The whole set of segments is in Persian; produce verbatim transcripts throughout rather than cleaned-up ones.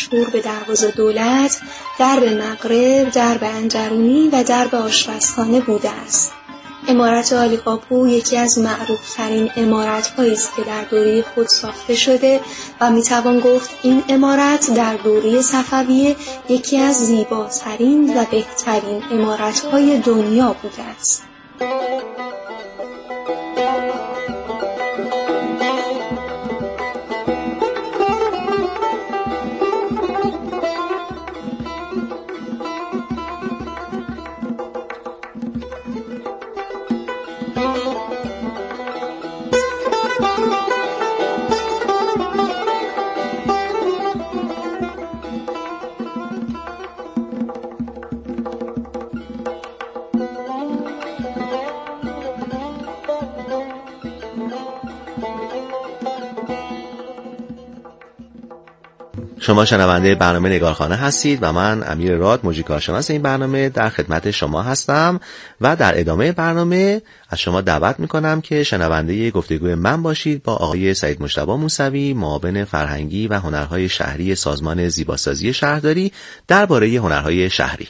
مشهور به دروازه دولت، درب مغرب، درب انجرونی و درب آشپزخانه بوده است. عمارت عالی قاپو یکی از معروف‌ترین عمارت‌هایی است که در دوره خود ساخته شده و می‌توان گفت این عمارت در دوره صفویه یکی از زیباترین و بهترین عمارت‌های دنیا بوده است. شما شنونده برنامه نگارخانه هستید و من امیر راد، مجری کارشناس این برنامه در خدمت شما هستم و در ادامه برنامه از شما دعوت میکنم که شنونده گفتگوی من باشید با آقای سعید مجتبی موسوی، معاون فرهنگی و هنرهای شهری سازمان زیباسازی شهرداری درباره هنرهای شهری.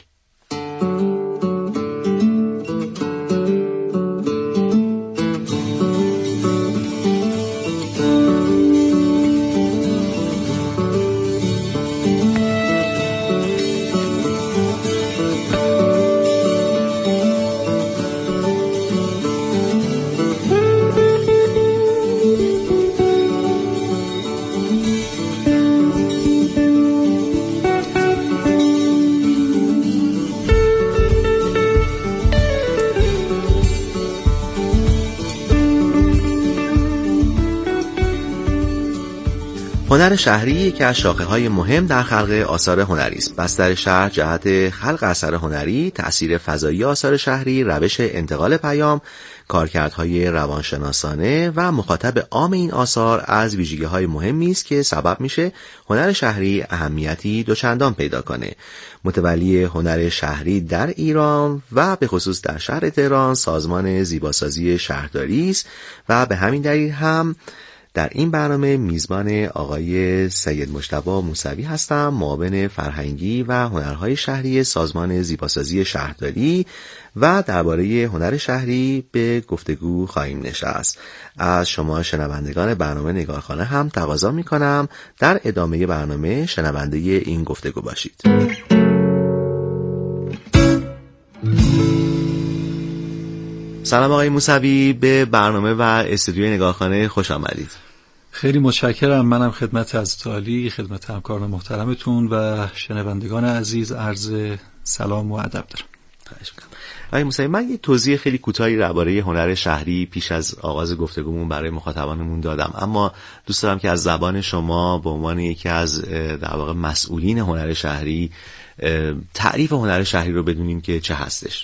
هنر شهری یکی از شاخه‌های مهم در خلق آثار هنری است. بستر شهر جهت خلق اثر هنری، تأثیر فضایی آثار شهری، روش انتقال پیام، کارکردهای روانشناسانه و مخاطب عام این آثار از ویژگی‌های مهمی است که سبب میشه هنر شهری اهمیتی دوچندان پیدا کنه. متولی هنر شهری در ایران و به خصوص در شهر تهران سازمان زیباسازی شهرداری است و به همین دلیل هم در این برنامه میزبان آقای سید مجتبی موسوی هستم، معاون فرهنگی و هنرهای شهری سازمان زیباسازی شهرداری و درباره هنر شهری به گفتگو خواهیم نشست. از شما شنوندگان برنامه نگارخانه هم تقاضا میکنم در ادامه برنامه شنونده این گفتگو باشید. سلام آقای موسوی، به برنامه و استودیوی نگارخانه خوش آمدید. خیلی متشکرم. منم خدمت حضرت عالی، خدمت همکاران محترمتون و شنوندگان عزیز عرض سلام و ادب دارم. خواهش می‌کنم. آقای موسوی، من یه توضیح خیلی کوتاهی درباره هنر شهری پیش از آغاز گفتگومون برای مخاطبانمون دادم، اما دوست دارم که از زبان شما به عنوان یکی از در واقع مسئولین هنر شهری تعریف هنر شهری رو بدونیم که چه هستش.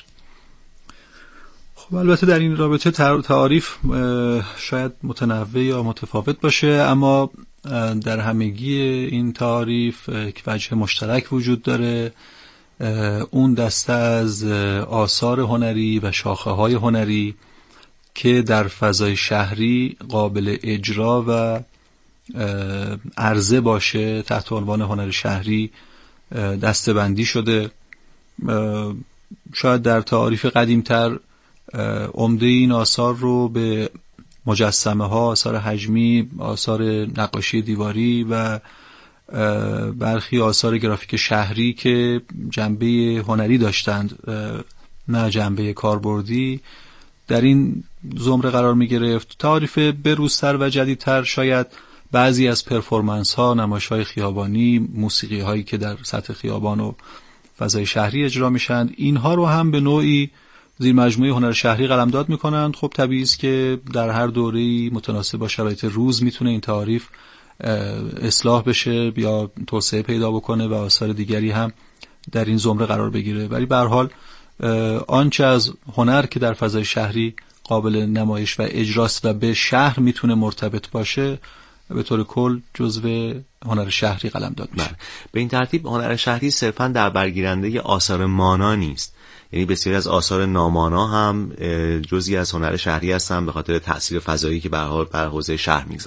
خب البته در این رابطه تعریف شاید متنوع یا متفاوت باشه، اما در همگی این تعریف یک وجه مشترک وجود داره. اون دسته از آثار هنری و شاخه‌های هنری که در فضای شهری قابل اجرا و عرضه باشه تحت عنوان هنر شهری دسته‌بندی شده. شاید در تعریف قدیم‌تر عمده این آثار رو به مجسمه ها، آثار حجمی، آثار نقاشی دیواری و برخی آثار گرافیک شهری که جنبه هنری داشتند نه جنبه کاربردی در این زمره قرار می گرفت. تعریف بروزتر و جدیدتر شاید بعضی از پرفورمنس ها، نمایش های خیابانی، موسیقی هایی که در سطح خیابان و فضای شهری اجرا میشند، اینها رو هم به نوعی زیر مجموعه هنر شهری قلمداد میکنند. خب طبیعی است که در هر دوره‌ای متناسب با شرایط روز میتونه این تعریف اصلاح بشه یا توسعه پیدا بکنه و آثار دیگری هم در این زمره قرار بگیره، ولی به هر حال آنچه از هنر که در فضای شهری قابل نمایش و اجراست و به شهر میتونه مرتبط باشه به طور کل جزو هنر شهری قلمداد میشه. به این ترتیب هنر شهری صرفاً در برگیرنده آثار مانا نیست، یعنی بسیاری از آثار نامانا هم جزئی از هنر شهری هستن به خاطر تأثیر فضایی که به هر حال بر حوزه شهر میگذارن.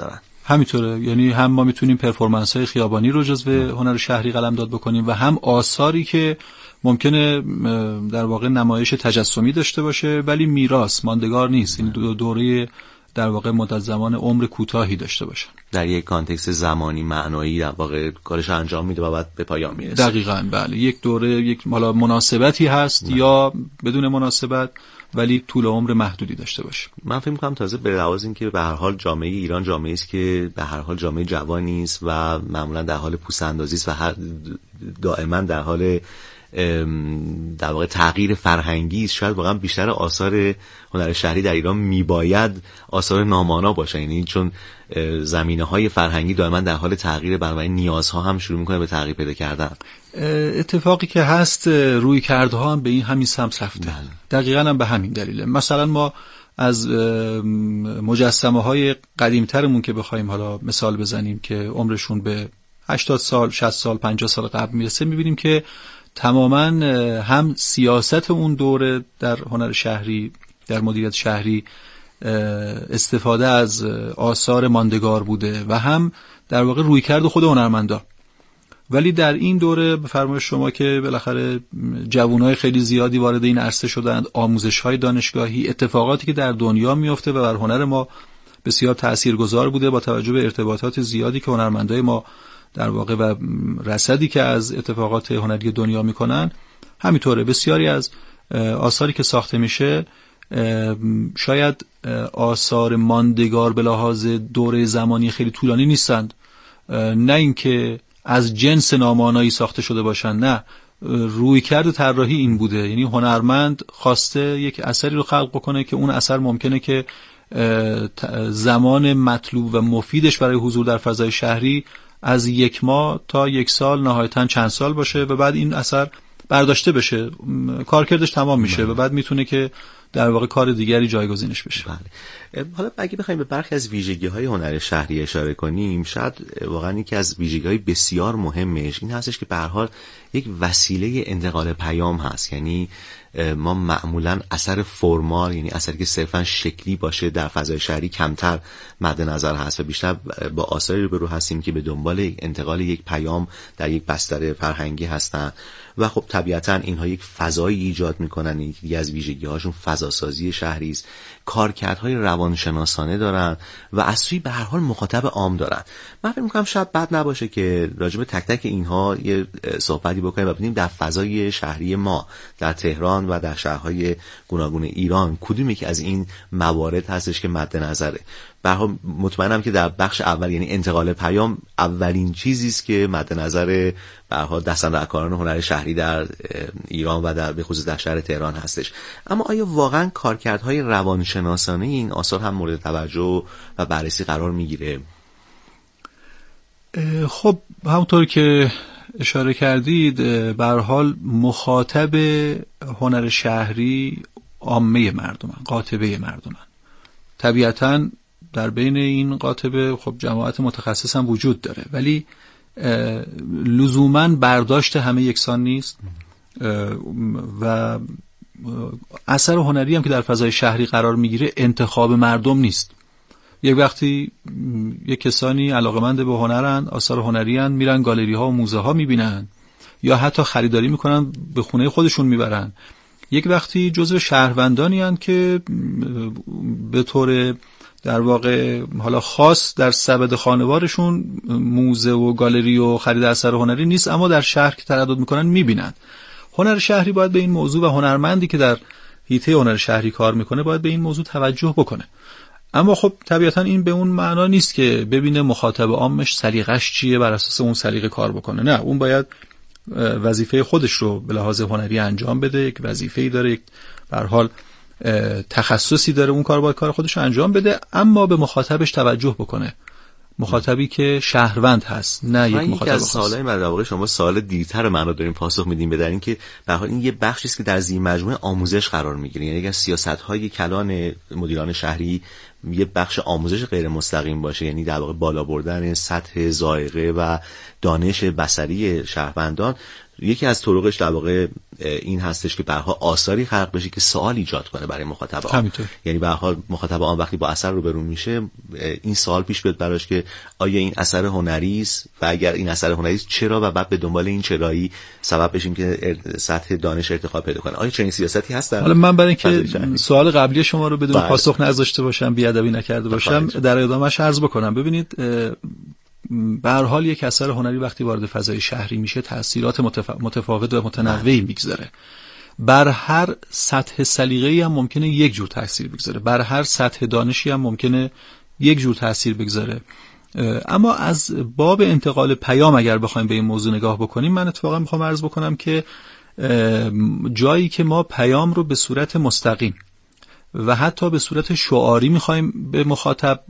همینطوره، یعنی هم ما میتونیم پرفورمنس های خیابانی رو جزو هنر شهری قلمداد بکنیم و هم آثاری که ممکنه در واقع نمایش تجسمی داشته باشه ولی میراث ماندگار نیست، این دو دوره در واقع مدت زمان عمر کوتاهی داشته باشه، در یک کانتکست زمانی معنایی در واقع کارش انجام میده و بعد به پایان میرسه. دقیقاً بله، یک دوره یک حالا مناسبتی هست نه. یا بدون مناسبت ولی طول عمر محدودی داشته باشه. من فکر می‌کنم تازه به لحاظ اینکه به هر حال جامعه ایران جامعه‌ای است که به هر حال جامعه جوانی است و معمولا در حال پوس‌اندازی است و هر دائما در حال در واقع تغییر فرهنگی است. شاید واقعا بیشتر آثار هنر شهری در ایران میباید آثار نامانا باشه، یعنی چون زمینه‌های فرهنگی دائما در حال تغییر، بنابراین نیازها هم شروع می‌کنه به تغییر پیدا کردن. اتفاقی که هست روی کردها هم به این همین سمت رفته. دقیقاً هم به همین دلیله. مثلا ما از مجسمه‌های قدیم‌ترمون که بخوایم حالا مثال بزنیم که عمرشون به هشتاد سال، شصت سال، پنجاه سال قبل میرسه، می‌بینیم که تماماً هم سیاست اون دوره در هنر شهری، در مدیریت شهری استفاده از آثار ماندگار بوده و هم در واقع رویکرد خود هنرمندا. ولی در این دوره به فرمایش شما که بالاخره جوانای خیلی زیادی وارد این عرصه شدند، آموزش‌های دانشگاهی، اتفاقاتی که در دنیا میفته و بر هنر ما بسیار تاثیرگذار بوده با توجه به ارتباطات زیادی که هنرمندای ما در واقع و رصدی که از اتفاقات هنری دنیا میکنن. همینطوره بسیاری از آثاری که ساخته میشه شاید آثار ماندگار به لحاظ دوره زمانی خیلی طولانی نیستند، نه اینکه از جنس نامانایی ساخته شده باشن، نه، رویکرد طراحی این بوده، یعنی هنرمند خواسته یک اثری رو خلق بکنه که اون اثر ممکنه که زمان مطلوب و مفیدش برای حضور در فضای شهری از یک ماه تا یک سال، نهایتاً چند سال باشه و بعد این اثر برداشته بشه، کارکردش تمام میشه و بعد میتونه که در واقع کار دیگری جایگزینش بشه. بله. حالا اگه بخوایم به برخی از ویژگی‌های هنر شهری اشاره کنیم، شاید واقعا یکی از ویژگی‌های بسیار مهمش این هستش که به هر حال یک وسیله انتقال پیام هست. یعنی ما معمولا اثر فرمال، یعنی اثری که صرفا شکلی باشه در فضای شهری کمتر مد نظر هست و بیشتر با آثاری روبرو هستیم که به دنبال انتقال یک پیام در یک بستر فرهنگی هستن و خب طبیعتا اینها یک فضایی ایجاد میکنن. یکی از ویژگی‌هاشون فضاسازی شهری است، کارکردهای روانشناسانه دارن و از سوی به هر حال مخاطب عام دارن. من فکر می‌کنم شاید بد نباشه که راجع به تک تک اینها یه صحبتی بکنیم و ببینیم در فضای شهری ما در تهران و در شهرهای گوناگون ایران کدومی که از این موارد هستش که مد نظره. به هر حال مطمئنم که در بخش اول، یعنی انتقال پیام، اولین چیزی است که مد نظر به هر حال دستاندرکاران هنر شهری در ایران و در به خصوص در شهر تهران هستش. اما آیا واقعا کارکردهای روانشناسانه این آثار هم مورد توجه و بررسی قرار میگیره؟ خب همونطور که اشاره کردید به هر حال مخاطب هنر شهری عامه مردمن، قاطبه مردمن. طبیعتاً در بین این قاطبه خب جماعت متخصص هم وجود داره، ولی لزوماً برداشت همه یکسان نیست و اثر هنری هم که در فضای شهری قرار میگیره انتخاب مردم نیست. یک وقتی یک کسانی علاقمند به هنرن، آثار هنری هن، میرن گالری ها و موزه ها میبینن یا حتی خریداری میکنن به خونه خودشون میبرن. یک وقتی جزو شهروندانی هن که به طور در واقع حالا خاص در سبد خانوارشون موزه و گالری و خرید اثر هنری نیست، اما در شهر که تردد میکنن میبینن. هنر شهری باید به این موضوع و هنرمندی که در حیطه هنر شهری کار میکنه باید به این موضوع توجه بکنه. اما خب طبیعتا این به اون معنا نیست که ببینه مخاطب عامش سلیقش چیه بر اساس اون سلیقه کار بکنه. نه، اون باید وظیفه خودش رو به لحاظ هنری انجام بده، یک وظیفه‌ای داره، یک به هر حال تخصصی داره، اون کار باید کار خودش رو انجام بده، اما به مخاطبش توجه بکنه، مخاطبی که شهروند هست، نه یک مخاطب خاص. سوالای من در واقع شما سوال دیرتر من رو دارین پاسخ میدین، به در این که به هر حال این یه بخشی است که در زیر مجموعه آموزش قرار میگیره. یعنی اگر سیاست‌های کلان مدیران شهری یه بخش آموزش غیر مستقیم باشه، یعنی در واقع بالا بردن سطح ذائقه و دانش بصری شهروندان، یکی از طرقش در واقع این هستش که به هر حال آثاری خلق بشه که سوال ایجاد کنه برای مخاطب آن. همینطور. یعنی به هر حال مخاطب آن وقتی با اثر روبرو میشه این سوال پیش بیاد براش که آیا این اثر هنری است و اگر این اثر هنری است چرا، و بعد به دنبال این چرایی سبب بشیم که سطح دانش ارتقا پیدا کنه. آیا چنین سیاستی هست؟ حالا من برای اینکه سوال قبلی شما رو بدون پاسخ نذاشته باشم، بی‌ادبی نکرده باشم، در ادامهش عرض بکنم. ببینید به هر حال یک اثر هنری وقتی وارد فضای شهری میشه تأثیرات متف... متفاوت و متنوعی میگذاره. بر هر سطح سلیقه‌ای هم ممکنه یک جور تاثیر بگذاره، بر هر سطح دانشی هم ممکنه یک جور تاثیر بگذاره. اما از باب انتقال پیام اگر بخوایم به این موضوع نگاه بکنیم، من اتفاقا میخوام عرض بکنم که جایی که ما پیام رو به صورت مستقیم و حتی به صورت شعاری میخوایم به مخاطب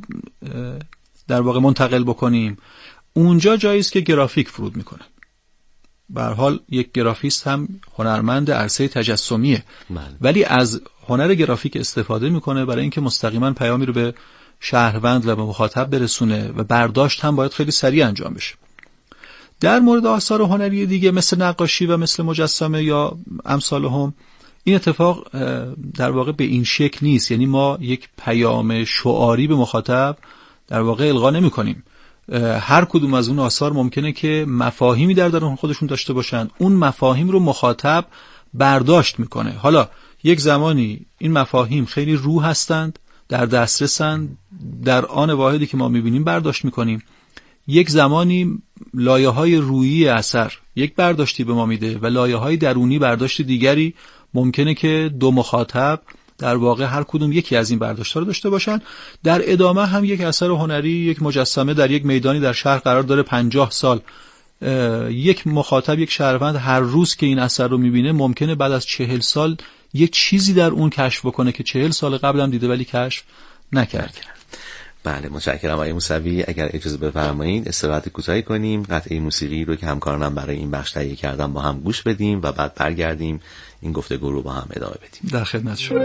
در واقع منتقل بکنیم، اونجا جایی است که گرافیک فرود میکنه. به هر حال یک گرافیست هم هنرمند عرصه تجسمیه، ولی از هنر گرافیک استفاده میکنه برای اینکه مستقیما پیامی رو به شهروند و به مخاطب برسونه و برداشت هم باید خیلی سریع انجام بشه. در مورد آثار هنری دیگه مثل نقاشی و مثل مجسمه یا امثال هم این اتفاق در واقع به این شکل نیست. یعنی ما یک پیام شعاری به مخاطب در واقع القا نمی کنیم. هر کدوم از اون آثار ممکنه که مفاهیمی در درون خودشون داشته باشن، اون مفاهیم رو مخاطب برداشت میکنه. حالا یک زمانی این مفاهیم خیلی رو هستند، در دسترسن، در آن واحدی که ما میبینیم برداشت میکنیم. یک زمانی لایه‌های رویی اثر یک برداشتی به ما میده و لایه‌های درونی برداشت دیگری ممکنه که دو مخاطب در واقع هر کدوم یکی از این برداشت‌ها رو داشته باشن. در ادامه هم یک اثر هنری، یک مجسمه در یک میدانی در شهر قرار داره پنجاه سال، یک مخاطب، یک شهروند هر روز که این اثر رو میبینه ممکنه بعد از چهل سال یک چیزی در اون کشف بکنه که چهل سال قبل هم دیده ولی کشف نکرد. بله، متشکرم آقای موسوی. اگر اجازه بفرمایید استراحت کوتاهی کنیم، قطعه موسیقی رو که همکارانم برای این بخش تهیه کردن با هم گوش بدیم و بعد برگردیم این گفتگو رو با هم ادامه بدیم. در خدمت شما.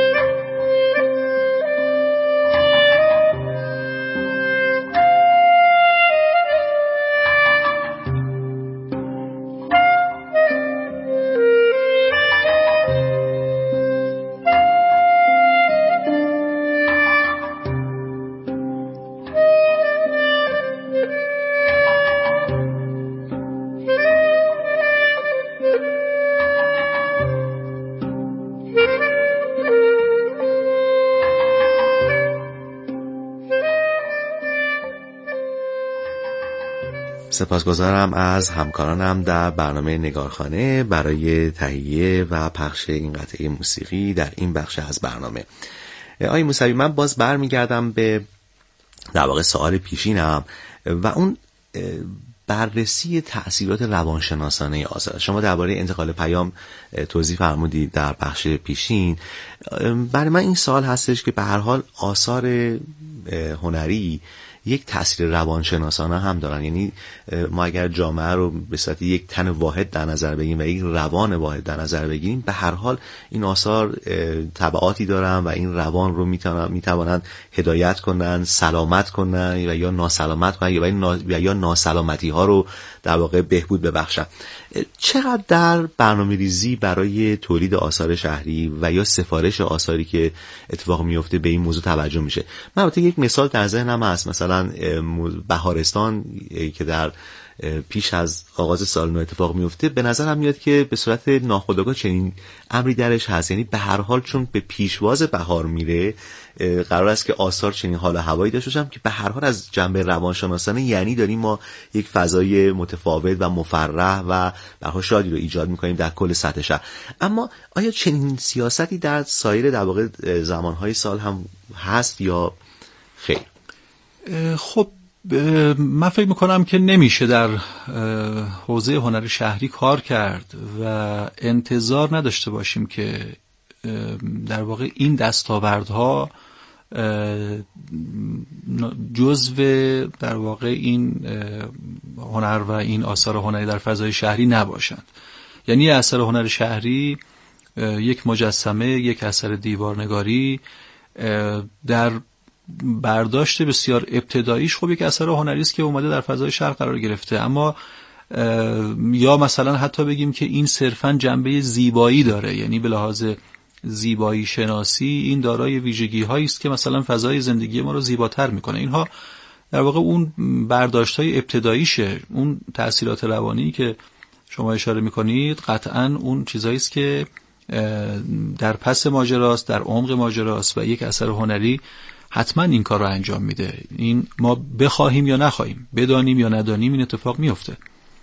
سپاسگزارم از همکارانم در برنامه نگارخانه برای تهیه و پخش این قطعه موسیقی در این بخش از برنامه. آقای موسوی، من باز برمیگردم به در واقع سوال پیشینم و اون بررسی تأثیرات روانشناسانه آثار. شما درباره انتقال پیام توضیح فرمودید در بخش پیشین. برای من این سوال هستش که به هر حال آثار هنری یک تأثیر روانشناسانه هم دارن. یعنی ما اگر جامعه رو به صورت یک تن واحد در نظر بگیریم و یک روان واحد در نظر بگیریم، به هر حال این آثار تبعاتی دارن و این روان رو میتونن میتوانند هدایت کنن، سلامت کنن و یا ناسلامت کنن یا نا... یا ناسلامتی ها رو در واقع بهبود ببخشن. چقدر در برنامه‌ریزی برای تولید آثار شهری و یا سفارش آثاری که اتفاق میفته به این موضوع توجه میشه؟ من البته یک مثال در ذهنم هست، مثلا بهارستان که در پیش از آغاز سال نو اتفاق میفته، به نظرم میاد که به صورت ناخودآگاه چنین امری درش هست. یعنی به هر حال چون به پیشواز بهار میره، قرار است که آثار چنین حال هوایی داشته باشن که به هر حال از جنبه روانشناسانه یعنی داریم ما یک فضای متفاوت و مفرح و به هر شادی رو ایجاد میکنیم در کل سطح شهر. اما آیا چنین سیاستی در سایر در واقع زمانهای سال هم هست یا خیر؟ خب من فکر میکنم که نمیشه در حوزه هنر شهری کار کرد و انتظار نداشته باشیم که در واقع این دستاوردها جزو در واقع این هنر و این آثار هنری در فضای شهری نباشند. یعنی اثر هنر شهری، یک مجسمه، یک اثر دیوارنگاری در برداشت بسیار ابتداییش خب یک اثر هنری است که اومده در فضای شهر قرار گرفته، اما یا مثلا حتی بگیم که این صرفاً جنبه زیبایی داره، یعنی به لحاظ زیبایی شناسی این دارای ویژگی هایی است که مثلا فضای زندگی ما رو زیباتر میکنه. اینها در واقع اون برداشت‌های ابتداییشه، اون تأثیرات روانی که شما اشاره میکنید قطعاً اون چیزایی است که در پس ماجراست، در عمق ماجراست و یک اثر هنری حتما این کار رو انجام میده. این ما بخواهیم یا نخواهیم، بدانیم یا ندانیم، این اتفاق میفته.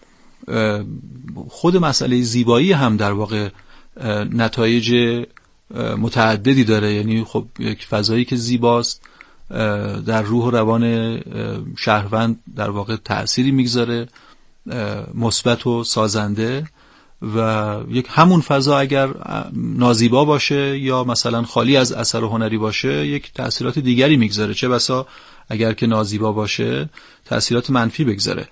خود مسئله زیبایی هم در واقع نتایج متعددی داره، یعنی خب یک فضایی که زیباست در روح و روان شهروند در واقع تأثیری میگذاره مثبت و سازنده، و یک همون فضا اگر نازیبا باشه یا مثلا خالی از اثر هنری باشه یک تأثیرات دیگری میگذاره، چه بسا اگر که نازیبا باشه تأثیرات منفی بگذاره.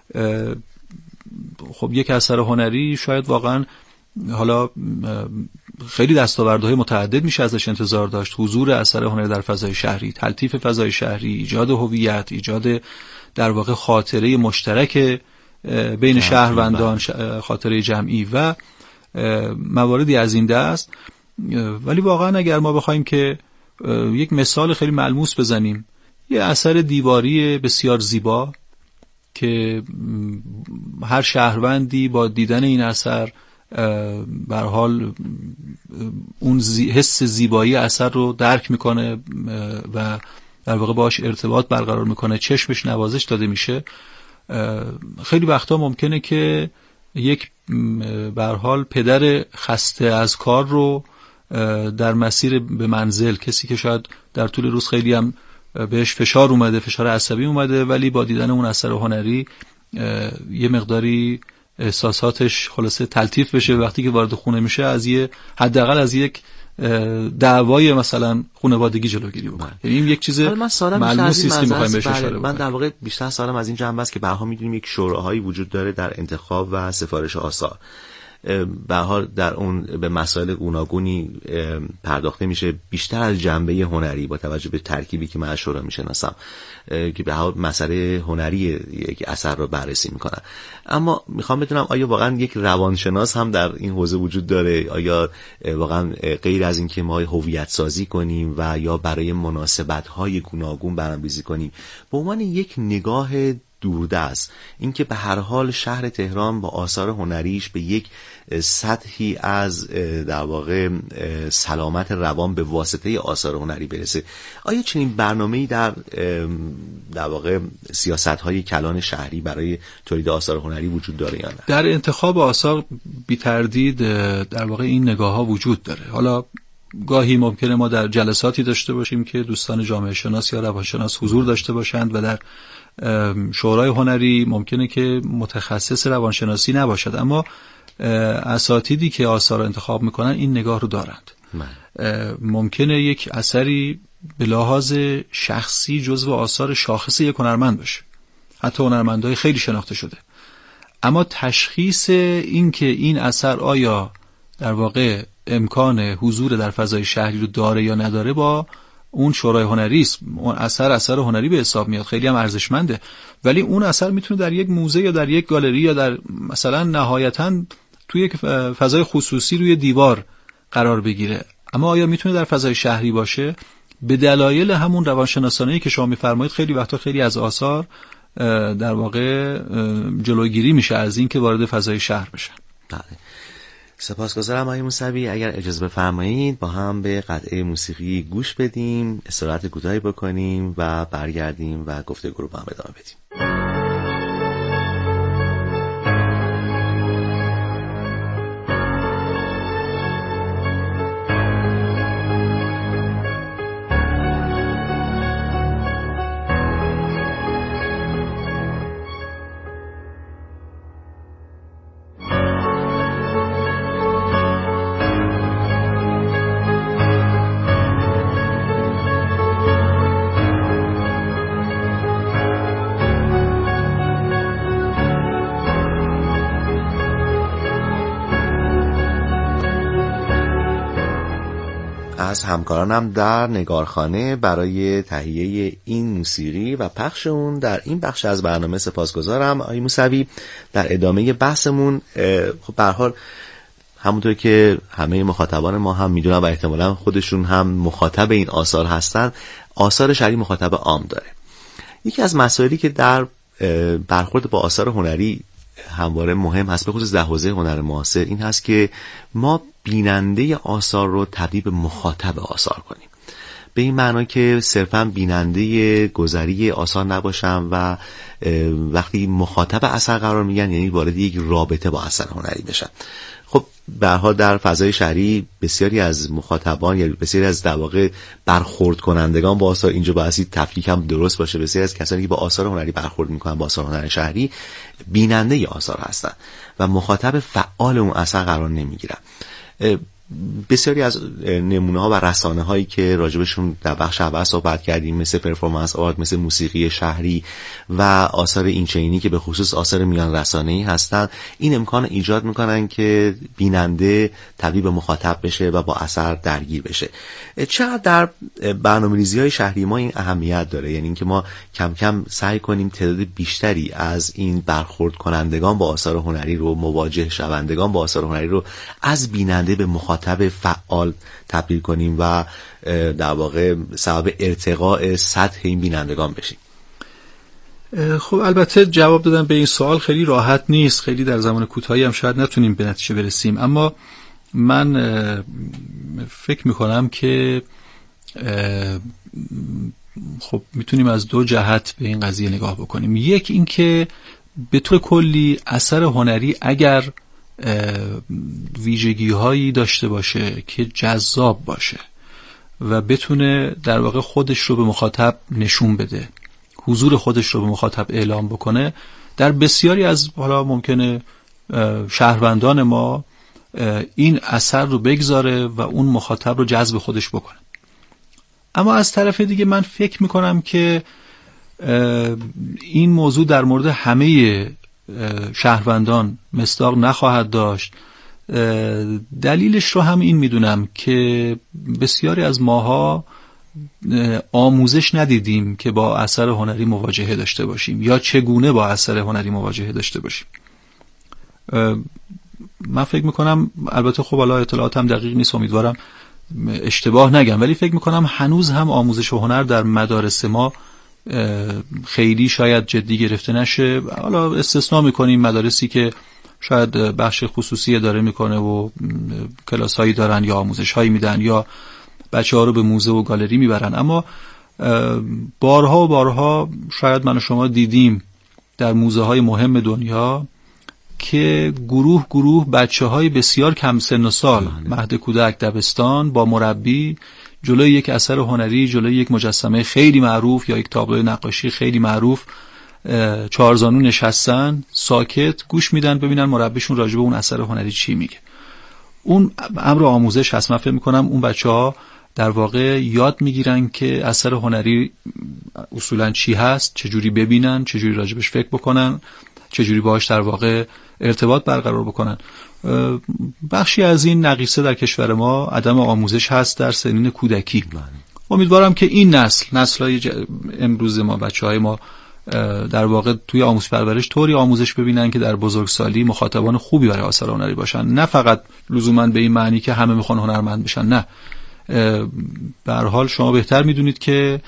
خب یک اثر هنری شاید واقعا حالا خیلی دستاوردهای متعدد میشه ازش انتظار داشت، حضور اثر هنری در فضای شهری، تلطیف فضای شهری، ایجاد هویت، ایجاد در واقع خاطره مشترک بین شهروندان، خاطره جمعی و مواردی از این دست. ولی واقعا اگر ما بخوایم که یک مثال خیلی ملموس بزنیم، یه اثر دیواری بسیار زیبا که هر شهروندی با دیدن این اثر به هر حال اون زی حس زیبایی اثر رو درک میکنه و در واقع باهاش ارتباط برقرار میکنه، چشمش نوازش داده میشه، خیلی وقتا ممکنه که یک به هر حال پدر خسته از کار رو در مسیر به منزل، کسی که شاید در طول روز خیلی هم بهش فشار اومده، فشار عصبی اومده، ولی با دیدن اون اثر هنری یه مقداری احساساتش خلاصه تلطیف بشه، وقتی که وارد خونه میشه از یه حداقل از یک دعوای مثلا خانوادگی جلوگیری بکنه. یعنی این یک چیز ملموسی است که می‌خوایم بهش اشاره بکنیم. من در واقع بیشتر سوالم از این جنبه است که به هر حال می‌دونیم یک شوراهایی وجود داره در انتخاب و سفارش آثار، به هر حال در اون به مسائل گوناگونی پرداخته میشه، بیشتر از جنبه هنری با توجه به ترکیبی که من از شورا میشناسم که به هر حال مسئله هنری یک اثر رو بررسی میکنن. اما میخوام بدونم آیا واقعا یک روانشناس هم در این حوزه وجود داره؟ آیا واقعا غیر از این که ما هویت سازی کنیم و یا برای مناسبت‌های گوناگون برنامه‌ریزی کنیم، به عنوان یک نگاه دوردست، اینکه به هر حال شهر تهران با آثار هنریش به یک سطحی از در واقع سلامت روان به واسطه آثار هنری برسه، آیا چنین برنامه‌ای در در واقع سیاست‌های کلان شهری برای تولید آثار هنری وجود داره یا نه؟ در انتخاب آثار بی تردید در واقع این نگاه‌ها وجود داره. حالا گاهی ممکنه ما در جلساتی داشته باشیم که دوستان جامعه شناس یا روانشناس حضور داشته باشند و در شورای هنری ممکنه که متخصص روانشناسی نباشد، اما اساتیدی که آثار رو انتخاب میکنن این نگاه رو دارند. ممکنه یک اثری به لحاظ شخصی جزو آثار شاخص یک هنرمند باشه، حتی هنرمندای خیلی شناخته شده، اما تشخیص این که این اثر آیا در واقع امکان حضور در فضای شهری رو داره یا نداره با اون شورای هنری است. اون اثر اثر هنری به حساب میاد، خیلی هم ارزشمنده، ولی اون اثر میتونه در یک موزه یا در یک گالری یا در مثلا نهایتاً توی یک فضای خصوصی روی دیوار قرار بگیره، اما آیا میتونه در فضای شهری باشه؟ به دلایل همون روانشناسانه‌ای که شما میفرمایید خیلی وقتا خیلی از آثار در واقع جلوگیری میشه از این که وارد فضای شهر بشن. بله، سپاسگزارم آقای موسوی. اگر اجازه بفرمایید با هم به قطعه موسیقی گوش بدیم، استراحت کوتاهی بکنیم و برگردیم و گفتگو رو با هم ادامه بدیم. از همکارانم در نگارخانه برای تهیه این موسیقی و پخش اون در این بخش از برنامه سپاسگزارم. آقای موسوی، در ادامه بحثمون خب به هر حال همونطور که همه مخاطبان ما هم میدونن و احتمالاً خودشون هم مخاطب این آثار هستن، آثار شعری مخاطب عام داره. یکی از مسائلی که در برخورد با آثار هنری همواره مهم هست، به خصوص در حوزه هنر معاصر، این هست که ما بیننده آثار رو تبدیل به مخاطب آثار کنیم. به این معنا که صرفاً بیننده گذری آثار نباشم و وقتی مخاطب اثر قرار میگن یعنی وارد یک رابطه با اثر هنری بشن. خب به هر حال در فضای شهری بسیاری از مخاطبان یا بسیاری از در واقع برخورد کنندگان با آثار، اینجا باعث تفکیک هم درست باشه، بسیاری از کسانی که با آثار هنری برخورد میکنن با آثار هنر شهری بیننده ی آثار هستن و مخاطب فعال اون اثر قرار نمیگیرن. بسیاری از نمونه ها و رسانه هایی که راجبشون در بخش اول صحبت کردیم، مثل پرفورمنس آرت، مثل موسیقی شهری و آثار اینچنینی که به خصوص آثار میان رسانه‌ای هستن، این امکان ایجاد میکنن که بیننده تبدیل به مخاطب بشه و با اثر درگیر بشه. چقدر در برنامه‌ریزی های شهری ما این اهمیت داره؟ یعنی اینکه ما کم کم سعی کنیم تعداد بیشتری از این برخورد کنندگان با آثار هنری رو، مواجه شوندگان با آثار هنری رو از بیننده به مخاطب فعال تبدیل کنیم و در واقع سبب ارتقاء سطح این بینندگان بشیم. خب البته جواب دادن به این سوال خیلی راحت نیست، خیلی در زمان کوتاهی هم شاید نتونیم به نتیجه برسیم، اما من فکر میکنم که خب میتونیم از دو جهت به این قضیه نگاه بکنیم. یک این که به طور کلی اثر هنری اگر ویژگی هایی داشته باشه که جذاب باشه و بتونه در واقع خودش رو به مخاطب نشون بده، حضور خودش رو به مخاطب اعلام بکنه، در بسیاری از حالا ممکنه شهروندان ما این اثر رو بگذاره و اون مخاطب رو جذب خودش بکنه. اما از طرف دیگه من فکر میکنم که این موضوع در مورد همه شهروندان مصداق نخواهد داشت. دلیلش رو هم این میدونم که بسیاری از ماها آموزش ندیدیم که با اثر هنری مواجهه داشته باشیم یا چگونه با اثر هنری مواجهه داشته باشیم. من فکر میکنم، البته خب حالا اطلاعاتم دقیق نیست، امیدوارم اشتباه نگم، ولی فکر میکنم هنوز هم آموزش هنر در مدارس ما خیلی شاید جدی گرفته نشه. حالا استثناء میکنیم مدارسی که شاید بخش خصوصی اداره میکنه و کلاس هایی دارن یا آموزش هایی میدن یا بچه ها رو به موزه و گالری میبرن، اما بارها و بارها شاید من و شما دیدیم در موزه های مهم دنیا که گروه گروه بچه های بسیار کم سن و سال، مهد کودک، دبستان، با مربی جلوی یک اثر هنری، جلوی یک مجسمه خیلی معروف یا یک تابلو نقاشی خیلی معروف چهارزانو نشستن، ساکت گوش میدن ببینن مربیشون راجع به اون اثر هنری چی میگه. اون امر آموزش هست. من فکر میکنم اون بچه‌ها در واقع یاد میگیرن که اثر هنری اصولاً چی هست، چجوری ببینن، چجوری راجبش فکر بکنن، چجوری باهاش در واقع ارتباط برقرار بکنن. بخشی از این نقیصه در کشور ما عدم آموزش هست در سنین کودکی. امیدوارم که این نسل نسل‌های ج... امروز ما، بچه‌های ما در واقع توی آموزش پرورش طوری آموزش ببینن که در بزرگسالی مخاطبان خوبی برای آثار هنری باشن، نه فقط لزوما به این معنی که همه میخوان هنرمند بشن. نه، به هر حال شما بهتر میدونید که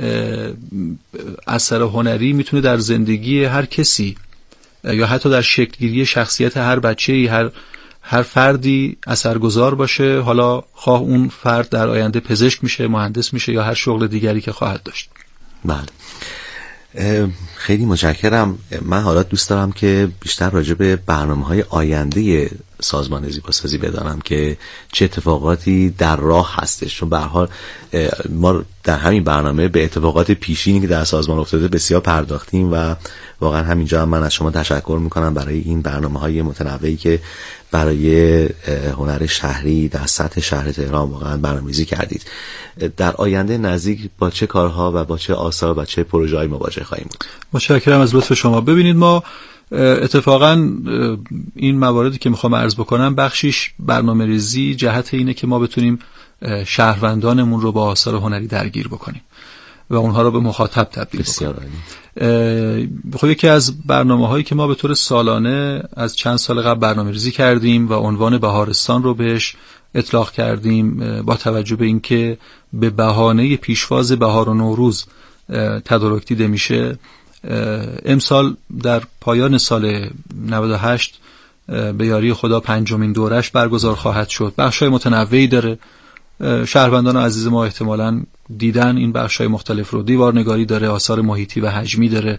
اثر هنری میتونه در زندگی هر کسی یا حتی در شکلگیری شخصیت هر بچه‌ای، هر هر فردی اثرگذار باشه، حالا خواه اون فرد در آینده پزشک میشه، مهندس میشه یا هر شغل دیگری که خواهد داشت. بله، خیلی متشکرم. من حالا دوست دارم که بیشتر راجع به برنامه‌های آینده سازمان زیباسازی بدانم که چه اتفاقاتی در راه هستش، چون به هر حال ما در همین برنامه به اتفاقات پیشینی که در سازمان افتاده بسیار پرداختیم و واقعا همینجا هم من از شما تشکر میکنم برای این برنامه‌های متنوعی که برای هنر شهری در سطح شهر تهران واقعا برنامه‌ریزی کردید. در آینده نزدیک با چه کارها و با چه آثار و چه پروژه‌ای مواجه خواهیم بود؟ متشکرم از لطف شما. ببینید، ما اتفاقا این مواردی که میخوام عرض بکنم بخشیش برنامه‌ریزی جهت اینه که ما بتونیم شهروندانمون رو با آثار هنری درگیر بکنیم و اونها رو به مخاطب تبدیل بکنیم. خب یکی از برنامه‌هایی که ما به طور سالانه از چند سال قبل برنامه‌ریزی کردیم و عنوان بهارستان رو بهش اطلاق کردیم با توجه به اینکه به بهانه پیشواز بهار و نوروز تدارک دیده میشه، امسال در پایان سال نود و هشت به یاری خدا پنجمین دورش برگزار خواهد شد. بخش‌های متنوعی داره. شهروندان عزیز ما احتمالاً دیدن این بخش‌های مختلف رو. دیوارنگاری داره، آثار محیطی و حجمی داره،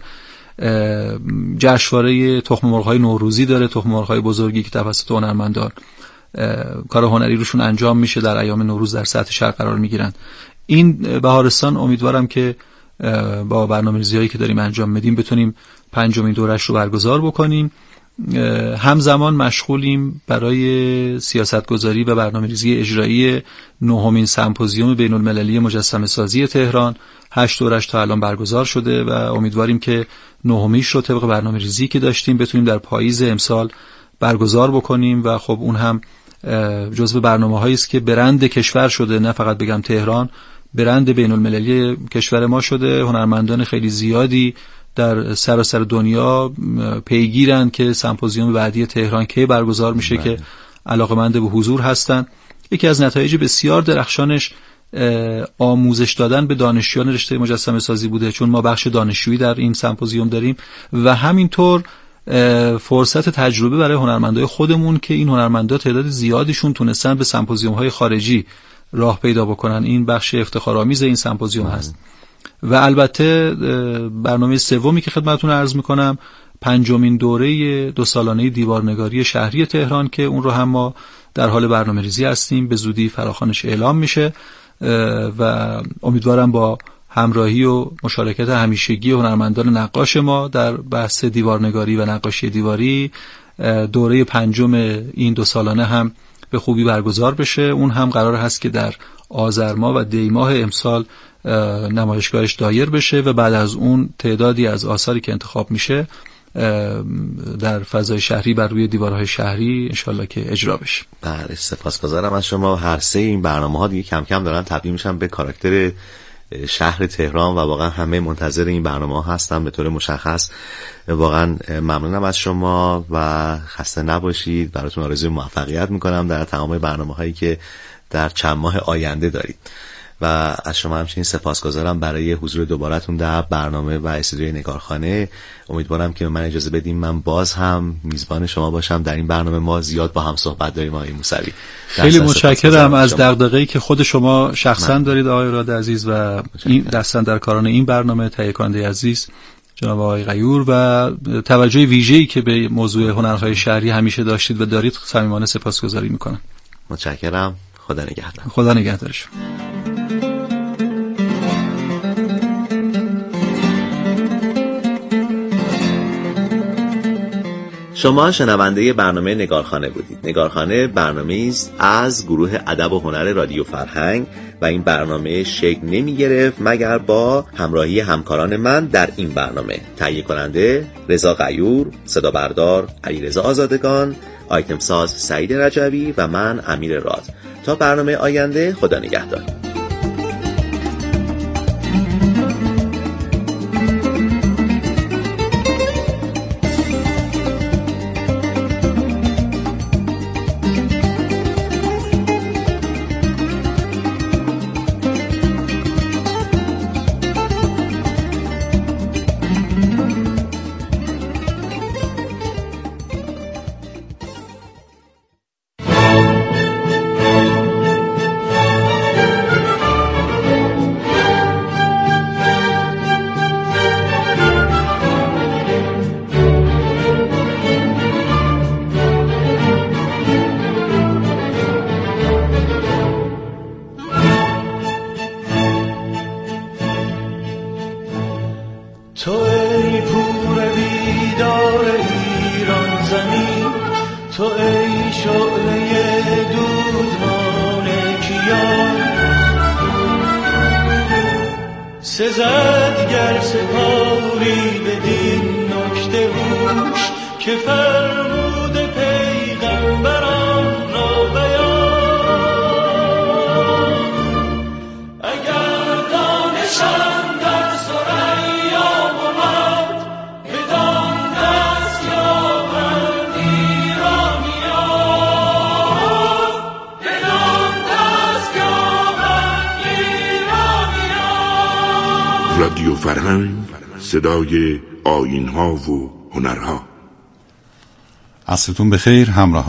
جشنواره تخم مرغ‌های نوروزی داره، تخم مرغ‌های بزرگی که توسط هنرمندان کار هنری روشون انجام میشه در ایام نوروز در سطح شهر قرار میگیرن. این بهارستان امیدوارم که با برنامه‌ریزی‌هایی که داریم انجام میدیم بتونیم پنجمین دورش رو برگزار بکنیم. همزمان مشغولیم برای سیاستگذاری و برنامه‌ریزی اجرایی نهمین سمپوزیوم بین‌المللی مجسمه سازی تهران. هشت دورش تا الان برگزار شده و امیدواریم که نهمیش رو طبق برنامه‌ریزی که داشتیم بتونیم در پاییز امسال برگزار بکنیم و خب اون هم جزو برنامه‌هایی است که برند کشور شده، نه فقط بگم تهران، برند بین‌المللی کشور ما شده. هنرمندان خیلی زیادی در سراسر دنیا پیگیرن که سمپوزیوم بعدی تهران کی برگزار میشه که علاقه‌مند به حضور هستن. یکی از نتایج بسیار درخشانش آموزش دادن به دانشجویان رشته مجسمه سازی بوده، چون ما بخش دانشجویی در این سمپوزیوم داریم و همینطور فرصت تجربه برای هنرمندای خودمون که این هنرمندا تعداد زیادیشون تونستن به سمپوزیوم‌های خارجی راه پیدا بکنن. این بخش افتخارآمیز این سمپوزیوم هست. و البته برنامه سومی که خدمتتون عرض میکنم پنجمین دوره دو سالانه دیوارنگاری شهری تهران که اون رو هم ما در حال برنامه‌ریزی هستیم، به زودی فراخوانش اعلام میشه و امیدوارم با همراهی و مشارکت همیشگی هنرمندان نقاش ما در بحث دیوارنگاری و نقاشی دیواری دوره پنجم این دو سالانه هم به خوبی برگزار بشه. اون هم قرار هست که در آذر ماه و دی ماه امسال نمایشگاهش دایر بشه و بعد از اون تعدادی از آثاری که انتخاب میشه در فضای شهری بر روی دیوارهای شهری انشالله که اجرا بشه. بله، سپاسگزارم از شما. هر سه این برنامه‌ها دیگه کم کم دارن تبدیل میشن به کاراکتر شهر تهران و واقعا همه منتظر این برنامه‌ها هستن به طور مشخص. واقعا ممنونم از شما و خسته نباشید. براتون آرزوی موفقیت میکنم در تمام برنامه‌هایی که در چند ماه آینده دارید و از شما همچنین سپاسگزارم برای حضور دوبارتون در برنامه و استودیوی نگارخانه. امیدوارم که من اجازه بدیم من باز هم میزبان شما باشم در این برنامه. ما زیاد با هم صحبت داریم آقای موسوی. خیلی متشکرم از دغدغه‌ای که خود شما شخصا دارید آقای راد عزیز و این دستن در کاران این برنامه، تهیه کننده عزیز جناب آقای غیور و توجه ویژه‌ای که به موضوع هنرهای شهری همیشه داشتید و دارید. صمیمانه سپاسگزاری میکنم. متشکرم. خدا نگهدار. خدا نگهدار شما. شما شنونده برنامه نگارخانه بودید. نگارخانه برنامه‌ای است از گروه ادب و هنر رادیو فرهنگ و این برنامه شکل نمی گرفت مگر با همراهی همکاران من در این برنامه. تهیه کننده رضا غیور، صدا بردار علیرضا آزادگان، آیتم ساز سعید رجوی و من امیر راد. تا برنامه آینده، خدا نگهدار. سزد گر سپاری بدین نکته هوش که فرمود پیغمبران را بیان. اگر دانشم در ثریا بود بدان دست یابند ایرانیان، بدان دست یابند ایرانیان. رادیو فرهنگ، صدای آیین‌ها و هنرها. عصرتون بخیر همراهان